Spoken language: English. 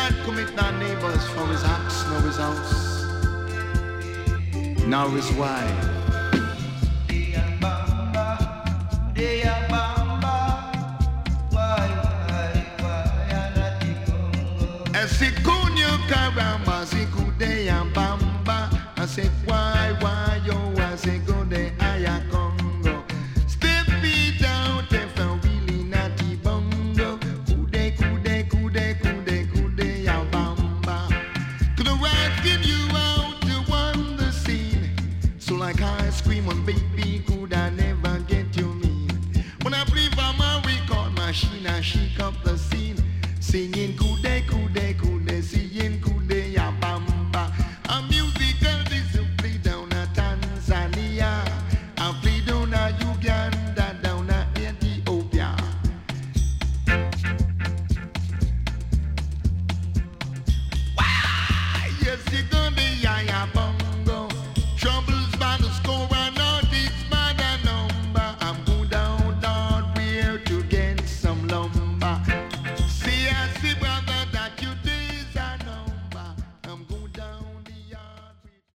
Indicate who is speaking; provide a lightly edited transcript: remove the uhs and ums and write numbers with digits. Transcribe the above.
Speaker 1: not commit our neighbors for his ox, nor his house, nor his wife. Esikunyo karamba, sikude ya bamba. I said why yo, I said go de aya Congo. Step it out if I'm really natty bongo. Kude ya bamba. Could I asking you out to won the scene? So like ice cream on baby, could I never get you mean? When I play for my record machine, I shake up the scene, singing kude